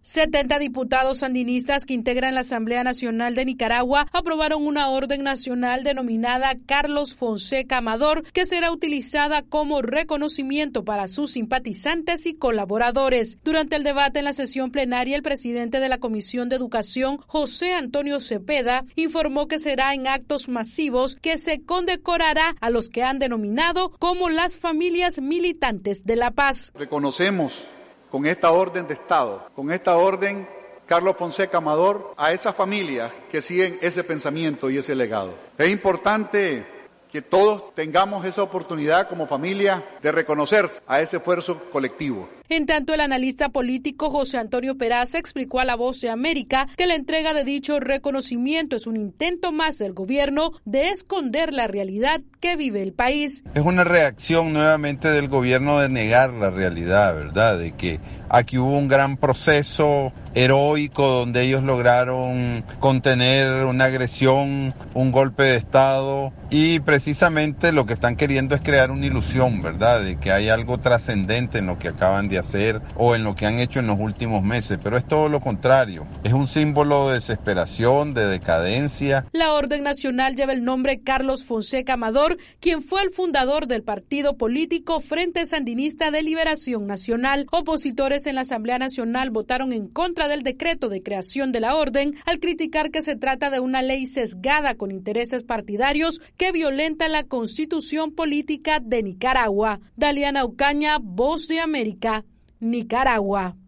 70 diputados sandinistas que integran la Asamblea Nacional de Nicaragua aprobaron una orden nacional denominada Carlos Fonseca Amador, que será utilizada como reconocimiento para sus simpatizantes y colaboradores. Durante el debate en la sesión plenaria, el presidente de la Comisión de Educación, José Antonio Cepeda, informó que será en actos masivos que se condecorará a los que han denominado como las familias militantes de la paz. Reconocemos con esta orden de Estado, con esta orden Carlos Fonseca Amador, a esas familias que siguen ese pensamiento y ese legado. Es importante que todos tengamos esa oportunidad como familia de reconocer a ese esfuerzo colectivo. En tanto, el analista político José Antonio Peraza explicó a La Voz de América que la entrega de dicho reconocimiento es un intento más del gobierno de esconder la realidad que vive el país. Es una reacción nuevamente del gobierno de negar la realidad, ¿verdad? De que aquí hubo un gran proceso heroico donde ellos lograron contener una agresión, un golpe de Estado, y precisamente lo que están queriendo es crear una ilusión, ¿verdad? De que hay algo trascendente en lo que acaban de hacer o en lo que han hecho en los últimos meses, pero es todo lo contrario. Es un símbolo de desesperación, de decadencia. La orden nacional lleva el nombre Carlos Fonseca Amador, quien fue el fundador del partido político Frente Sandinista de Liberación Nacional. Opositores en la Asamblea Nacional votaron en contra del decreto de creación de la orden al criticar que se trata de una ley sesgada con intereses partidarios que violenta la Constitución política de Nicaragua. Daliana Ocaña, Voz de América, Nicaragua.